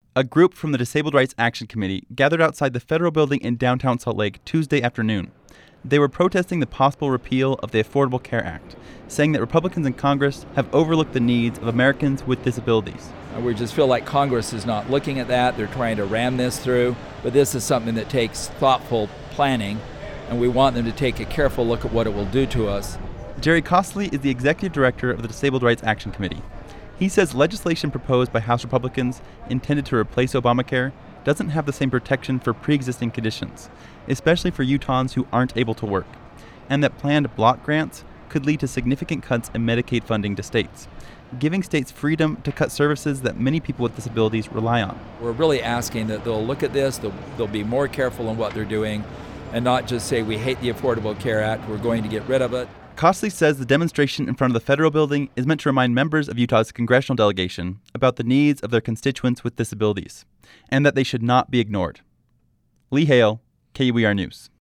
A group from the Disabled Rights Action Committee gathered outside the federal building in downtown Salt Lake Tuesday afternoon. They were protesting the possible repeal of the Affordable Care Act, saying that Republicans in Congress have overlooked the needs of Americans with disabilities. We just feel like Congress is not looking at that. They're trying to ram this through, but this is something that takes thoughtful planning, and we want them to take a careful look at what it will do to us. Jerry Costley is the executive director of the Disabled Rights Action Committee. He says legislation proposed by House Republicans intended to replace Obamacare doesn't have the same protection for pre-existing conditions, especially for Utahns who aren't able to work, and that planned block grants could lead to significant cuts in Medicaid funding to states, giving states freedom to cut services that many people with disabilities rely on. We're really asking that they'll look at this, they'll be more careful in what they're doing, and not just say we hate the Affordable Care Act, we're going to get rid of it. Costley says the demonstration in front of the federal building is meant to remind members of Utah's congressional delegation about the needs of their constituents with disabilities, and that they should not be ignored. Lee Hale, KUER News.